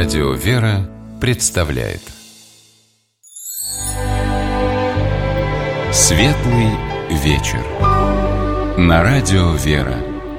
Радио «Вера» представляет Светлый вечер на Радио «Вера».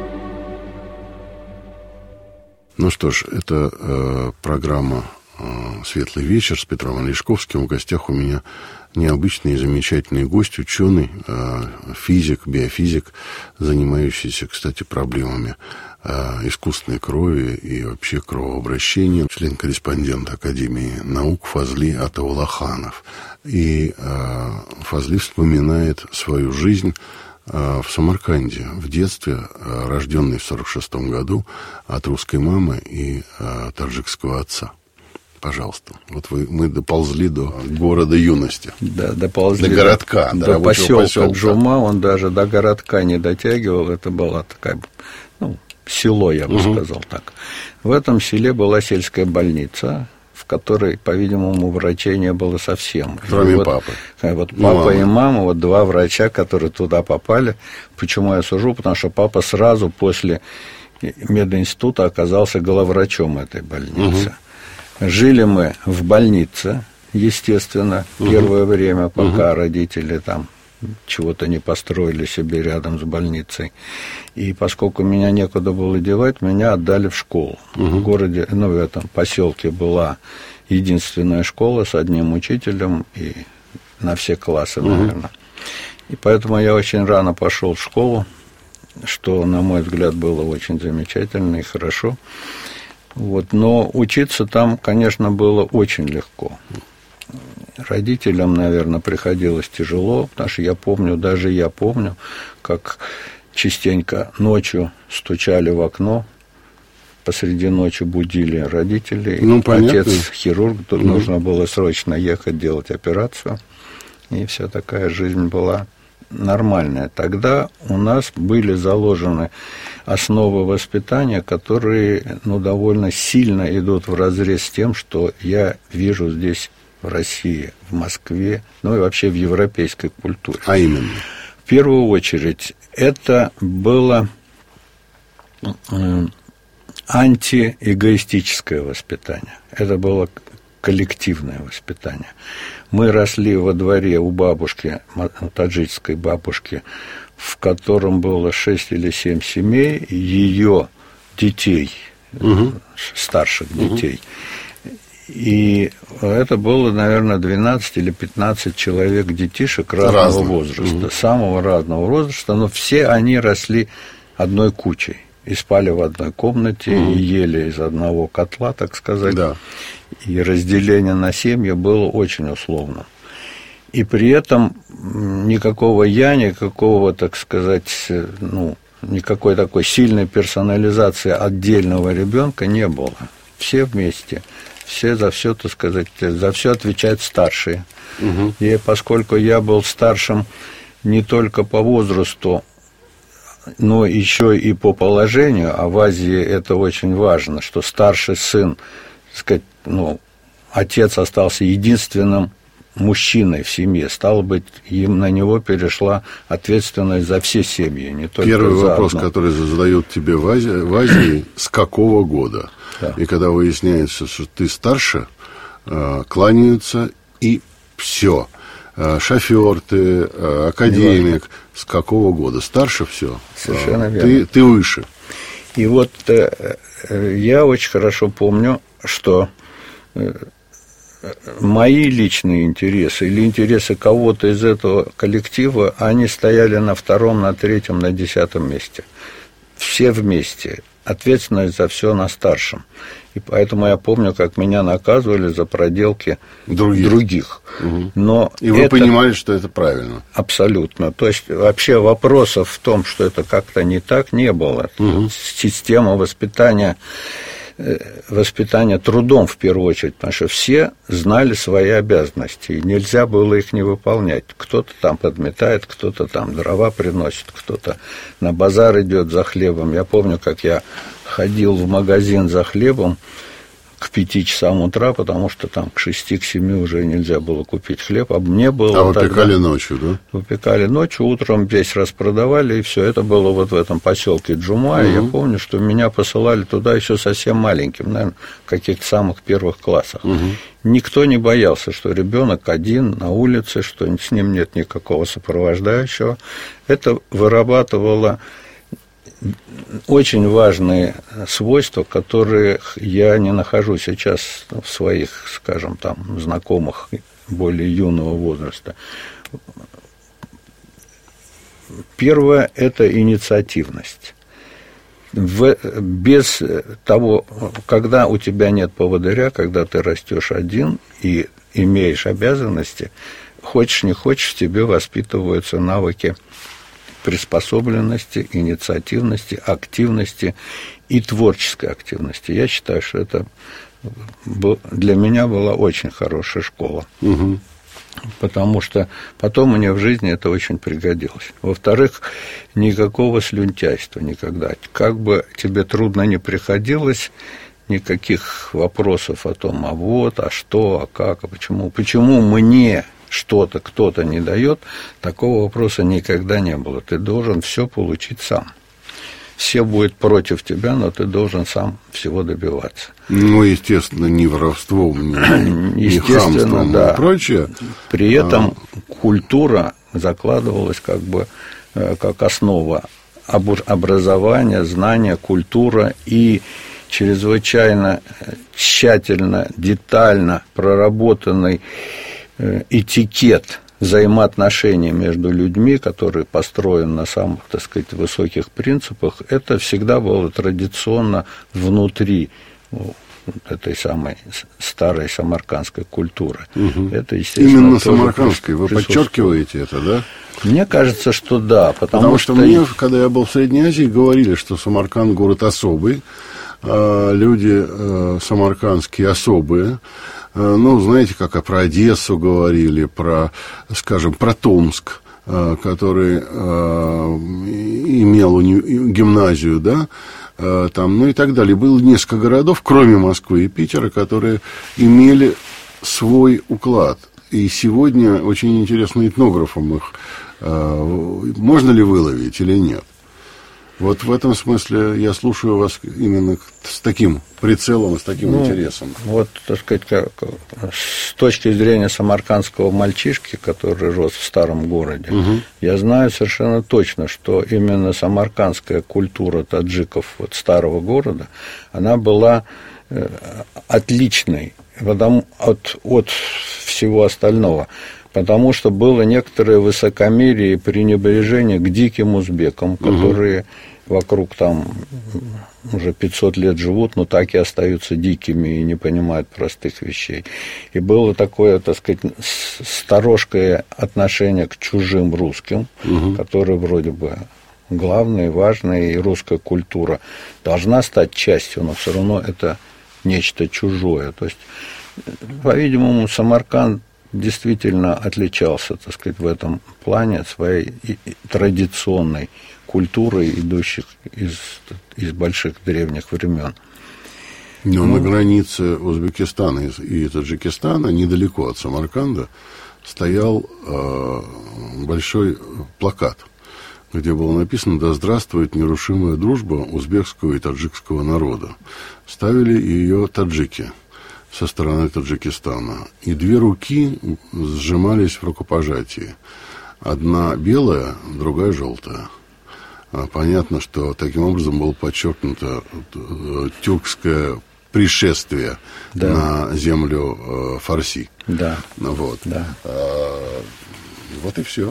Ну что ж, это программа «Светлый вечер» с Петром Олешковским. В гостях у меня необычный и замечательный гость, ученый, физик, биофизик, занимающийся, кстати, проблемами искусственной крови и вообще кровообращения, член-корреспондент Академии наук Фазли Атаулаханов. И Фазли вспоминает свою жизнь в Самарканде, в детстве, рожденный в 1946 году от русской мамы и таджикского отца. Пожалуйста. Вот мы доползли до города юности. Да, доползли до городка, до поселка Джума. Он даже до городка не дотягивал. Это была такая, село, я бы сказал так. В этом селе была сельская больница, в которой, по-видимому, врачей не было совсем. Кроме папы. Вот папа и мама, вот два врача, которые туда попали. Почему я сужу? Потому что папа сразу после мединститута оказался главврачом этой больницы. Жили мы в больнице, естественно, первое время, пока родители там чего-то не построили себе рядом с больницей. И поскольку меня некуда было девать, меня отдали в школу. В городе, в этом поселке была единственная школа с одним учителем и на все классы, наверное. И поэтому я очень рано пошел в школу, что, на мой взгляд, было очень замечательно и хорошо. Но учиться там, конечно, было очень легко. Родителям, наверное, приходилось тяжело, потому что я помню, как частенько ночью стучали в окно, посреди ночи будили родителей. Отец хирург, тут нужно было срочно ехать делать операцию, и вся такая жизнь была нормальная. Тогда у нас были заложены основы воспитания, которые, довольно сильно идут вразрез с тем, что я вижу здесь, в России, в Москве, и вообще в европейской культуре. А именно? В первую очередь, это было антиэгоистическое воспитание. Это было коллективное воспитание. Мы росли во дворе у бабушки, таджикской бабушки, в котором было 6 или 7 семей, ее детей, старших детей. И это было, наверное, 12 или 15 человек детишек разного возраста, самого разного возраста, но все они росли одной кучей. И спали в одной комнате, и ели из одного котла, так сказать. Да. И разделение на семьи было очень условным. И при этом никакого никакого, так сказать, никакой такой сильной персонализации отдельного ребенка не было. Все вместе. Все за все, так сказать, за все отвечают старшие. И поскольку я был старшим не только по возрасту, но еще и по положению, а в Азии это очень важно, что старший сын, так сказать, отец остался единственным мужчиной в семье, стало быть, на него перешла ответственность за все семьи, не только Первый за вопрос, одну. который задают тебе в Азии, с какого года? Да. И когда выясняется, что ты старше, кланяются, и все. Шофер ты, академик, с какого года? Старше все. Совершенно верно. Ты выше. И я очень хорошо помню, что мои личные интересы или интересы кого-то из этого коллектива, они стояли на 2-м, на 3-м, на 10-м месте. Все вместе. Ответственность за все на старшем. И поэтому я помню, как меня наказывали за проделки других. Но и вы понимали, что это правильно? Абсолютно. То есть вообще вопросов в том, что это как-то не так, не было. Система воспитания трудом в первую очередь, потому что все знали свои обязанности, и нельзя было их не выполнять. Кто-то там подметает, кто-то там дрова приносит, кто-то на базар идет за хлебом. Я помню, как я ходил в магазин за хлебом к 5 часам утра, потому что там к 6, к 7 уже нельзя было купить хлеб, а мне было... А выпекали ночью, да? Выпекали ночью, утром весь распродавали, и все это было вот в этом поселке Джумай. Я помню, что меня посылали туда еще совсем маленьким, наверное, в каких-то самых первых классах. Никто не боялся, что ребенок один на улице, что с ним нет никакого сопровождающего. Это вырабатывало очень важные свойства, которых я не нахожу сейчас в своих, скажем, там, знакомых более юного возраста. Первое – это инициативность. Без того, когда у тебя нет поводыря, когда ты растешь один и имеешь обязанности, хочешь не хочешь, в тебе воспитываются навыки приспособленности, инициативности, активности и творческой активности. Я считаю, что это для меня была очень хорошая школа. Потому что потом мне в жизни это очень пригодилось. Во-вторых, никакого слюнтяйства никогда. Как бы тебе трудно ни приходилось, никаких вопросов о том, а вот, а что, а как, а почему. Почему мне что-то кто-то не дает, такого вопроса никогда не было. Ты должен все получить сам. Все будет против тебя, но ты должен сам всего добиваться. Ну, естественно, ни воровством, ни хамством, да. И прочее. При этом культура закладывалась как бы как основа образования, знания, культура и чрезвычайно тщательно, детально проработанный этикет взаимоотношений между людьми, который построен на самых, так сказать, высоких принципах, это всегда было традиционно внутри этой самой старой самаркандской культуры. Это, именно самаркандской. Вы подчеркиваете это, да? Мне кажется, что да. Потому что мне, когда я был в Средней Азии, говорили, что Самарканд город особый, люди самаркандские особые. Ну, знаете, как про Одессу говорили, про, скажем, про Томск, который имел гимназию, да, там, ну и так далее. Было несколько городов, кроме Москвы и Питера, которые имели свой уклад. И сегодня очень интересно этнографам их, можно ли выловить или нет. Вот в этом смысле я слушаю вас именно с таким прицелом, с таким интересом. Вот, так сказать, с точки зрения самаркандского мальчишки, который рос в старом городе, я знаю совершенно точно, что именно самаркандская культура таджиков вот, старого города, она была отличной от всего остального. Потому что было некоторое высокомерие и пренебрежение к диким узбекам, которые вокруг там уже 500 лет живут, но так и остаются дикими и не понимают простых вещей. И было такое, так сказать, сторожкое отношение к чужим русским, которые вроде бы главные, важные, и русская культура должна стать частью, но все равно это нечто чужое. То есть, по-видимому, Самарканд действительно отличался, так сказать, в этом плане своей традиционной культурой, идущих из больших древних времен. Но на границе Узбекистана и Таджикистана, недалеко от Самарканда, стоял большой плакат, где было написано «Да здравствует нерушимая дружба узбекского и таджикского народа». Ставили ее таджики со стороны Таджикистана. И две руки сжимались в рукопожатии. Одна белая, другая желтая. Понятно, что таким образом было подчеркнуто тюркское пришествие на землю Фарси. Да. Вот. Да. Вот и все.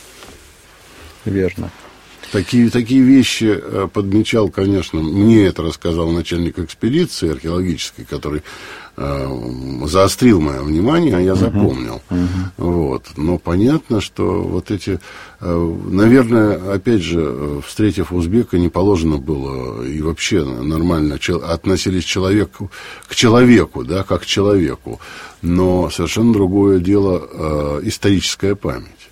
Верно. Такие вещи подмечал, конечно, мне это рассказал начальник экспедиции археологической, который заострил мое внимание, а я запомнил. Вот. Но понятно, что вот эти, наверное, опять же, встретив узбека, не положено было и вообще нормально относились к человеку, да, как к человеку. Но совершенно другое дело историческая память.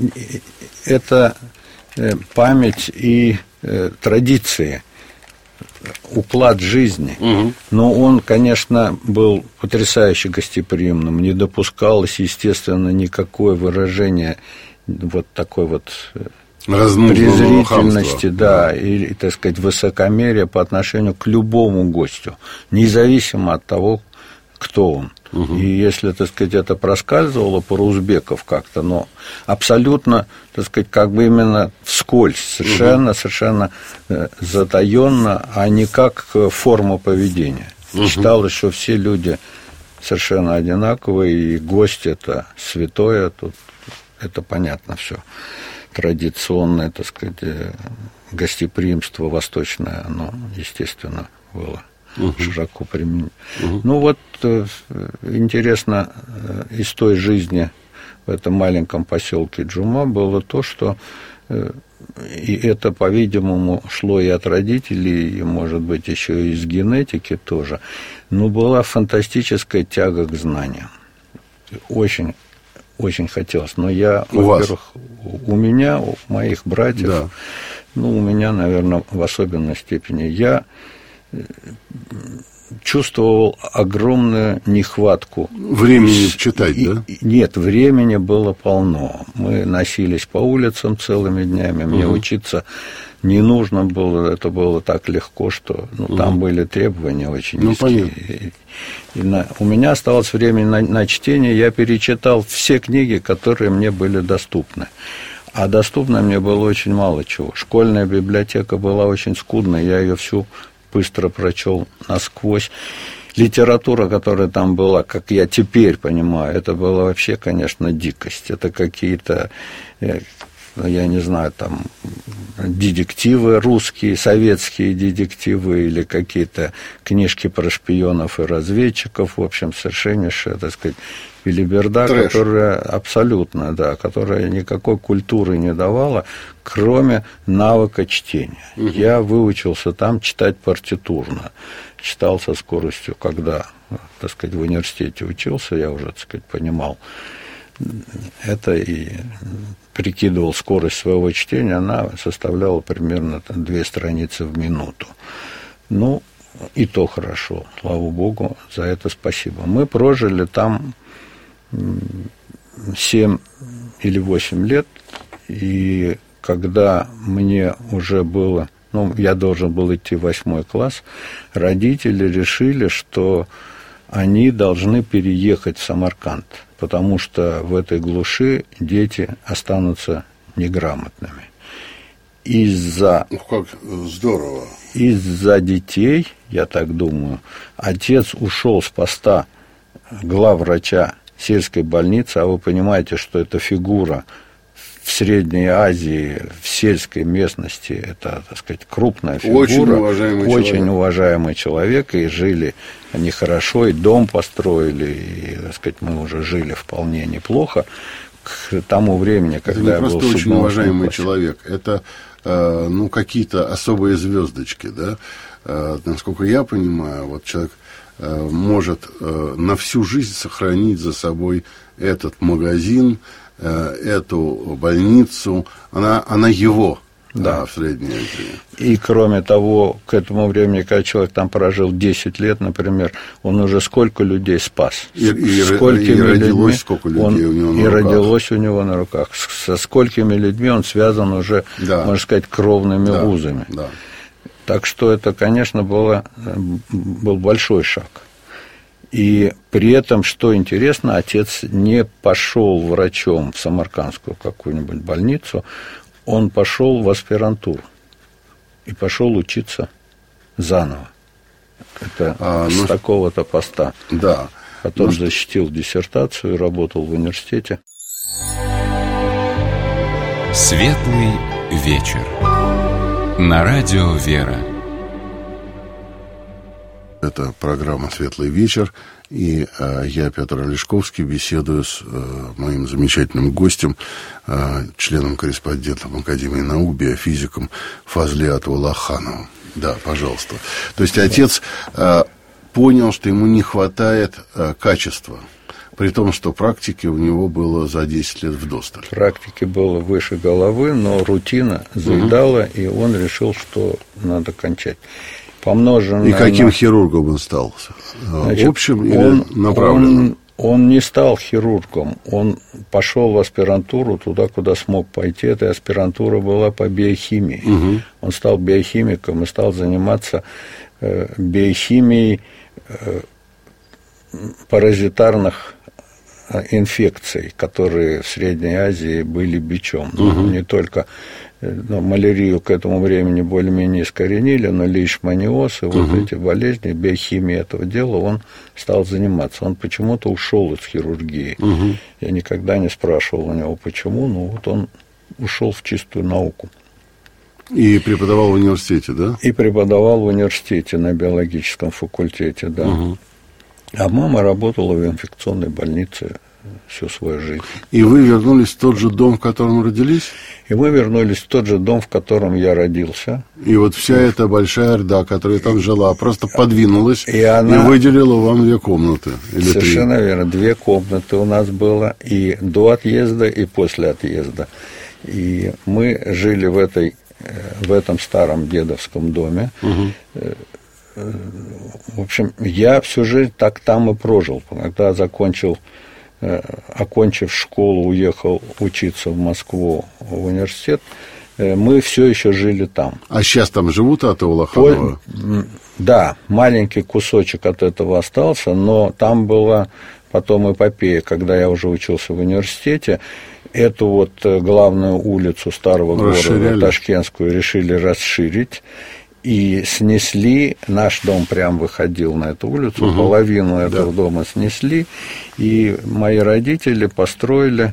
Это память и традиции. уклад жизни. Но он, конечно, был потрясающе гостеприимным, не допускалось, естественно, никакое выражение вот такой вот презрительности, да, и, так сказать, высокомерия по отношению к любому гостю, независимо от того, кто он. И если, так сказать, это проскальзывало по узбеков как-то, но абсолютно, так сказать, как бы именно вскользь, совершенно затаённо, а не как форма поведения. Считалось, что все люди совершенно одинаковые, и гость – это святое, тут это понятно все. Традиционное, так сказать, гостеприимство восточное, оно, естественно, было широко применено. Ну вот, интересно, из той жизни в этом маленьком поселке Джума было то, что, и это, по-видимому, шло и от родителей, и, может быть, еще и из генетики тоже, но была фантастическая тяга к знаниям. Очень хотелось. Но я, во-первых, у меня, у моих братьев, ну, у меня, наверное, в особенной степени, я чувствовал огромную нехватку. Времени читать, да? Нет, времени было полно. Мы носились по улицам целыми днями, мне учиться не нужно было, это было так легко, что там были требования очень низкие. У меня оставалось время на чтение, я перечитал все книги, которые мне были доступны. А доступно мне было очень мало чего. Школьная библиотека была очень скудной, я ее всю быстро прочел насквозь. Литература, которая там была, как я теперь понимаю, это была вообще, конечно, дикость. Это какие-то, я не знаю, там, детективы русские, советские детективы или какие-то книжки про шпионов и разведчиков, в общем, совершеннейшая, так сказать, белиберда, которая абсолютно, да, которая никакой культуры не давала, кроме навыка чтения. Я выучился там читать партитурно. Читал со скоростью, когда, так сказать, в университете учился, я уже, так сказать, понимал это и прикидывал скорость своего чтения, она составляла примерно 2 страницы в минуту. Ну, и то хорошо, слава богу, за это спасибо. Мы прожили там 7 или 8 лет, и когда мне уже было, я должен был идти в 8 класс, родители решили, что они должны переехать в Самарканд, потому что в этой глуши дети останутся неграмотными. Как здорово. Из-за детей, я так думаю, отец ушел с поста главврача сельской больницы, а вы понимаете, что эта фигура в Средней Азии, в сельской местности, это, так сказать, крупная фигура, очень уважаемый человек, и жили они хорошо, и дом построили, и, так сказать, мы уже жили вполне неплохо к тому времени, когда я был в 7 классе. Это не просто очень уважаемый человек, это, какие-то особые звездочки, да, насколько я понимаю, вот человек может на всю жизнь сохранить за собой этот магазин, эту больницу, она его, в Средней Азии. И, кроме того, к этому времени, когда человек там прожил 10 лет, например, он уже сколько людей спас. И родилось сколько людей у него на руках. И родилось у него на руках. Со сколькими людьми он связан уже, можно сказать, кровными узами. Да. Так что это, конечно, был большой шаг. И при этом, что интересно, отец не пошел врачом в самаркандскую какую-нибудь больницу, он пошел в аспирантуру и пошел учиться заново. Это с такого-то поста. Да. Потом защитил диссертацию и работал в университете. Светлый вечер. На радио «Вера». Это программа «Светлый вечер», и я, Петр Олешковский, беседую с моим замечательным гостем, членом-корреспондентом Академии наук, биофизиком Фазлиатом Улахановым. Да, пожалуйста. То есть отец понял, что ему не хватает качества. При том, что практики у него было за 10 лет вдосталь. Практики было выше головы, но рутина заедала, и он решил, что надо кончать. И каким хирургом он стал? Значит, общим или направленным? Он не стал хирургом, он пошел в аспирантуру туда, куда смог пойти. Эта аспирантура была по биохимии. Угу. Он стал биохимиком и стал заниматься биохимией паразитарных инфекций, которые в Средней Азии были бичом. Угу. Не только малярию к этому времени более-менее искоренили, но лейшманиоз и вот эти болезни, биохимией этого дела он стал заниматься. Он почему-то ушел из хирургии. Я никогда не спрашивал у него, почему, но вот он ушел в чистую науку. И преподавал в университете, да? И преподавал в университете на биологическом факультете, да. А мама работала в инфекционной больнице всю свою жизнь. И вы вернулись в тот же дом, в котором родились? И мы вернулись в тот же дом, в котором я родился. И вот вся эта большая орда, которая там жила, просто подвинулась и выделила вам 2 комнаты. Или совершенно 3. верно. 2 комнаты у нас было и до отъезда, и после отъезда. И мы жили в этом старом дедовском доме. В общем, я всю жизнь так там и прожил. Когда окончив школу, уехал учиться в Москву в университет, мы все еще жили там. А сейчас там живут от Улаханова? Да, маленький кусочек от этого остался, но там была потом эпопея, когда я уже учился в университете. Эту вот главную улицу старого города, Ташкентскую, решили расширить. И снесли, наш дом прям выходил на эту улицу, половину этого дома снесли, и мои родители построили,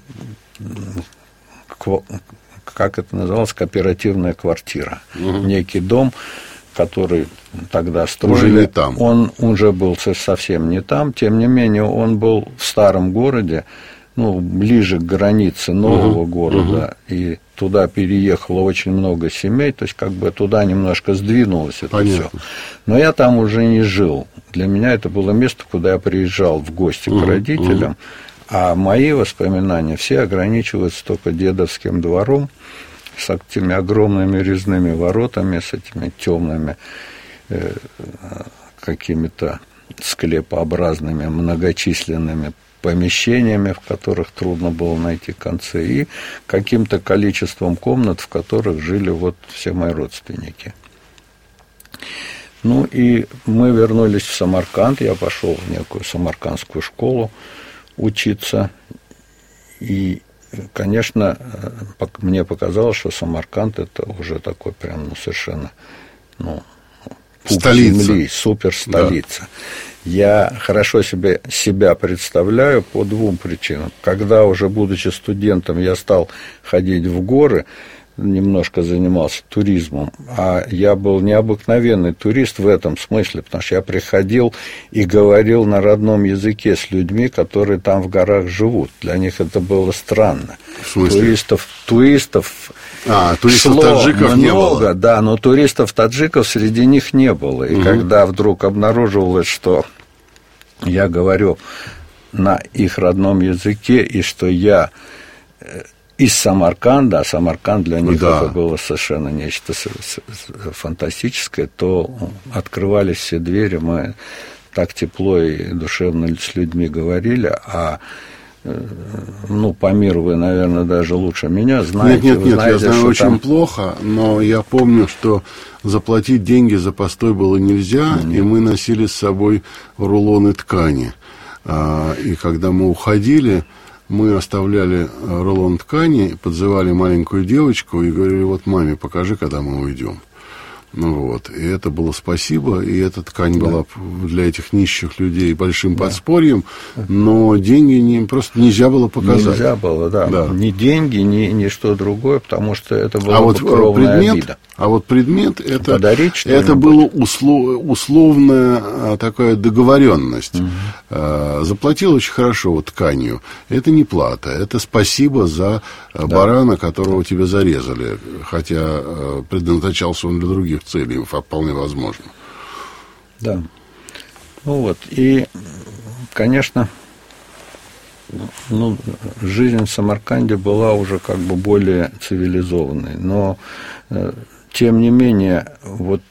как это называлось, кооперативная квартира. Некий дом, который тогда строили. Уже не там. Он уже был совсем не там, тем не менее он был в старом городе, ближе к границе нового города, и туда переехало очень много семей, то есть как бы туда немножко сдвинулось это все. Но я там уже не жил. Для меня это было место, куда я приезжал в гости к родителям, а мои воспоминания все ограничиваются только дедовским двором с этими огромными резными воротами, с этими темными какими-то склепообразными многочисленными помещениями, в которых трудно было найти концы, и каким-то количеством комнат, в которых жили вот все мои родственники. И мы вернулись в Самарканд, я пошел в некую самаркандскую школу учиться, и, конечно, мне показалось, что Самарканд это уже такой прям, совершенно, столица. Земли, суперстолица. Да. Я хорошо себя представляю по 2 причинам. Когда уже, будучи студентом, я стал ходить в горы, немножко занимался туризмом, а я был необыкновенный турист в этом смысле, потому что я приходил и говорил на родном языке с людьми, которые там в горах живут. Для них это было странно. Туристов таджиков не было. Да, но туристов-таджиков среди них не было. И когда вдруг обнаруживалось, что я говорю на их родном языке, и что я из Самарканда, а Самарканд для них это было совершенно нечто фантастическое, то открывались все двери, мы так тепло и душевно с людьми говорили, а по миру вы, наверное, даже лучше меня знаете. Нет, я знаю очень там плохо, но я помню, что заплатить деньги за постой было нельзя, и мы носили с собой рулоны ткани. И когда мы уходили, мы оставляли рулон ткани, подзывали маленькую девочку и говорили: вот маме покажи, когда мы уйдем. И это было спасибо, и эта ткань была для этих нищих людей большим подспорьем, но деньги просто нельзя было показать. Нельзя было, да. Ни деньги, ни что другое, потому что это была кровная обида. А вот предмет это было условная такая договоренность. Заплатил очень хорошо тканью. Это не плата, это спасибо за барана, которого тебе зарезали, хотя предназначался он для других целей, вполне возможно. Да. И, конечно, Ну, жизнь в Самарканде была уже как бы более цивилизованной, но тем не менее вот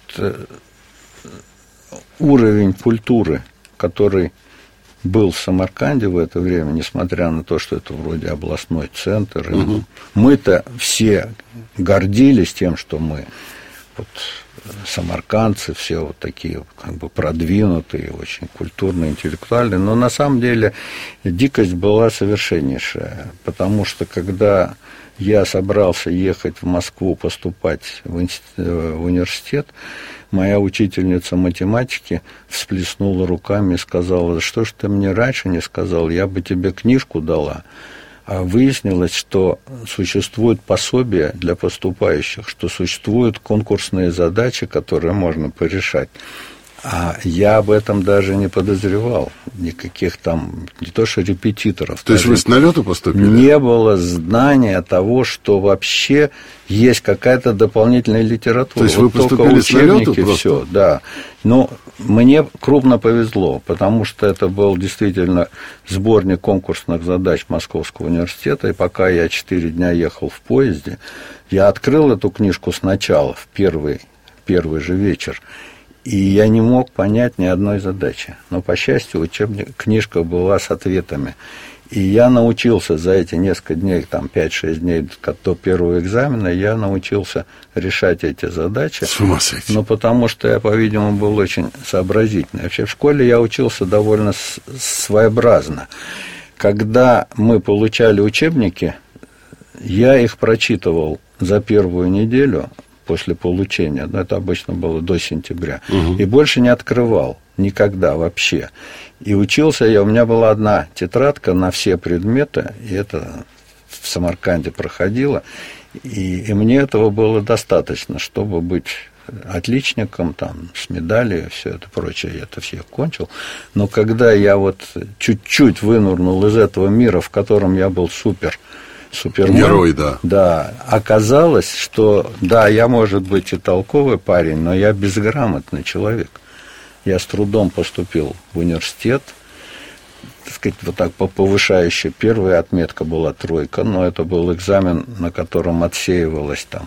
уровень культуры, который был в Самарканде в это время, несмотря на то, что это вроде областной центр, мы-то все гордились тем, что мы вот самаркандцы, все вот такие как бы продвинутые, очень культурные, интеллектуальные, но на самом деле дикость была совершеннейшая, потому что когда я собрался ехать в Москву поступать в университет, моя учительница математики всплеснула руками и сказала: что ж ты мне раньше не сказал, я бы тебе книжку дала. А выяснилось, что существует пособие для поступающих, что существуют конкурсные задачи, которые можно порешать. А я об этом даже не подозревал. Никаких там, не то что репетиторов. То есть вы с налету поступили? Не было знания того, что вообще есть какая-то дополнительная литература. То есть вы поступили с налету просто? Все, да. Но мне крупно повезло, потому что это был действительно сборник конкурсных задач Московского университета, и пока я 4 дня ехал в поезде, я открыл эту книжку сначала, в первый же вечер, и я не мог понять ни одной задачи. Но, по счастью, книжка была с ответами. И я научился за эти несколько дней, там 5-6 дней до первого экзамена, я научился решать эти задачи. С ума сойти. Ну, потому что я, по-видимому, был очень сообразительный. Вообще, в школе я учился довольно своеобразно. Когда мы получали учебники, я их прочитывал за первую неделю после получения, это обычно было до сентября, и больше не открывал никогда вообще. И учился я, у меня была одна тетрадка на все предметы, и это в Самарканде проходило, и мне этого было достаточно, чтобы быть отличником, там, с медалью, все это прочее, я это все кончил. Но когда я вот чуть-чуть вынырнул из этого мира, в котором я был супермен, герой, да. Да, оказалось, что, да, я, может быть, и толковый парень, но я безграмотный человек. Я с трудом поступил в университет, так сказать, вот так по повышающей. Первая отметка была 3, но это был экзамен, на котором отсеивалось там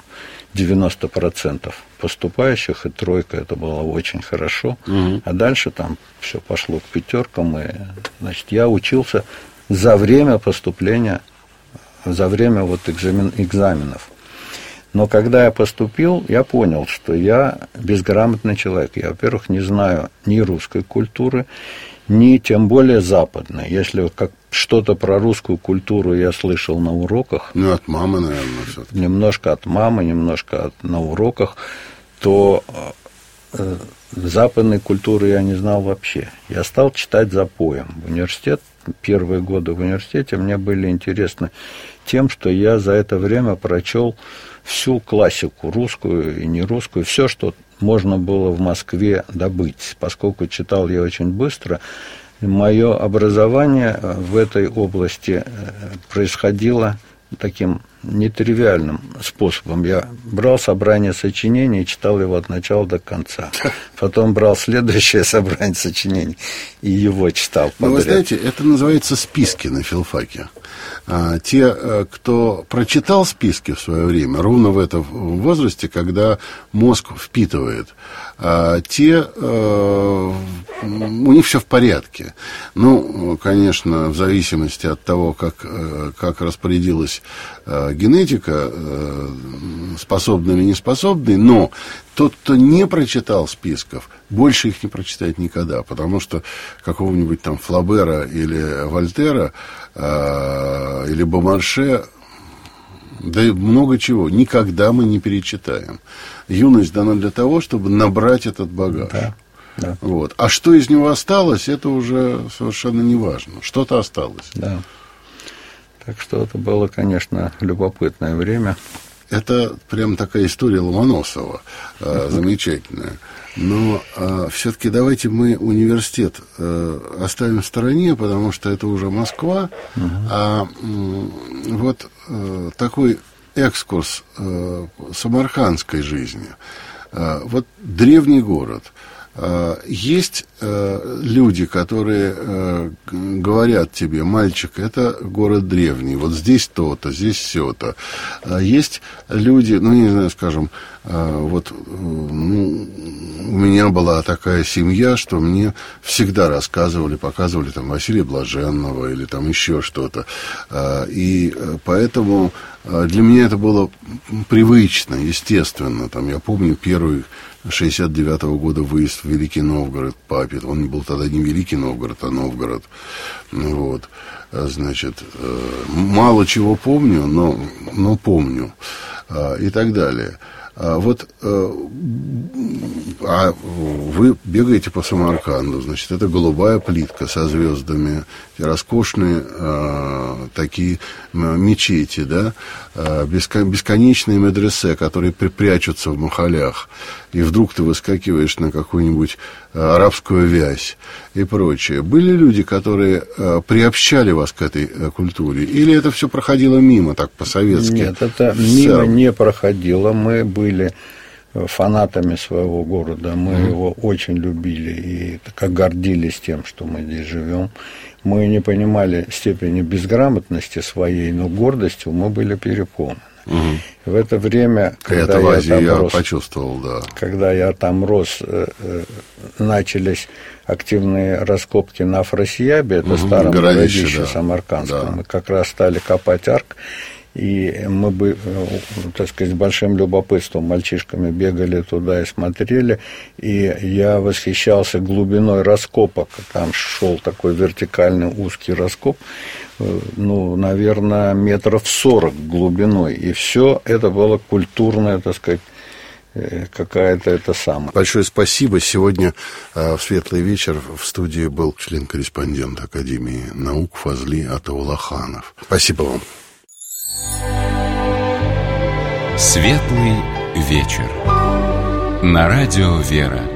90% поступающих, и 3 это было очень хорошо. А дальше там все пошло к 5, и, значит, я учился за время поступления, за время вот экзаменов. Но когда я поступил, я понял, что я безграмотный человек. Я, во-первых, не знаю ни русской культуры, ни тем более западной. Если как что-то про русскую культуру я слышал на уроках... Ну, от мамы, наверное, все-таки. Немножко от мамы, немножко на уроках, то западной культуры я не знал вообще. Я стал читать запоем. В университет, первые годы в университете мне были интересны тем, что я за это время прочел всю классику, русскую и нерусскую, все, что можно было в Москве добыть. Поскольку читал я очень быстро, мое образование в этой области происходило таким нетривиальным способом. Я брал собрание сочинений и читал его от начала до конца. Потом брал следующее собрание сочинений и его читал подряд. Ну, вы знаете, это называется списки на филфаке. Те, кто прочитал списки в свое время, ровно в этом возрасте, когда мозг впитывает, те, у них все в порядке. Ну, конечно, в зависимости от того, как распорядилась генетика, способный или не способный, но тот, кто не прочитал списков, больше их не прочитает никогда, потому что какого-нибудь там Флабера или Вольтера или Бомарше, да и много чего, никогда мы не перечитаем. Юность дана для того, чтобы набрать этот багаж. Да, да. Вот. А что из него осталось, это уже совершенно не важно. Что-то осталось. Да. Так что это было, конечно, любопытное время. Это прям такая история Ломоносова, замечательная. Но все-таки давайте мы университет оставим в стороне, потому что это уже Москва. А вот такой экскурс самаркандской жизни. Вот древний город. Есть люди, которые говорят тебе: мальчик, это город древний, вот здесь то-то, здесь все-то. Есть люди, ну, не знаю, скажем, вот у меня была такая семья, что мне всегда рассказывали, показывали там Василия Блаженного или там еще что-то. И поэтому для меня это было привычно, естественно. Там, я помню первый 69-го года выезд в Великий Новгород к папе. Он был тогда не Великий Новгород, а Новгород. Вот. Значит, мало чего помню, но помню. И так далее. Вот вы бегаете по Самарканду, значит, это голубая плитка со звездами, роскошные такие мечети, да, бесконечные медресе, которые прячутся в махалях, и вдруг ты выскакиваешь на какую-нибудь арабскую вязь и прочее. Были люди, которые приобщали вас к этой культуре, или это все проходило мимо, так по-советски? Нет, это мимо не проходило. Мы были фанатами своего города, мы его очень любили и как гордились тем, что мы здесь живем. Мы не понимали степени безграмотности своей, но гордостью мы были переполнены. В это время, когда я почувствовал, да. Когда я там рос, начались активные раскопки на Афросиябе, это старом городище Самаркандском. Да. Мы как раз стали копать арк, и мы бы, так сказать, с большим любопытством мальчишками бегали туда и смотрели, и я восхищался глубиной раскопок. Там шел такой вертикальный узкий раскоп, наверное, метров 40 глубиной, и все это было культурное, так сказать, какая-то это самое. Большое спасибо. Сегодня в «Светлый вечер» в студии был член-корреспондент Академии наук Фазли Атаулаханов. Спасибо вам. «Светлый вечер» на радио «Вера».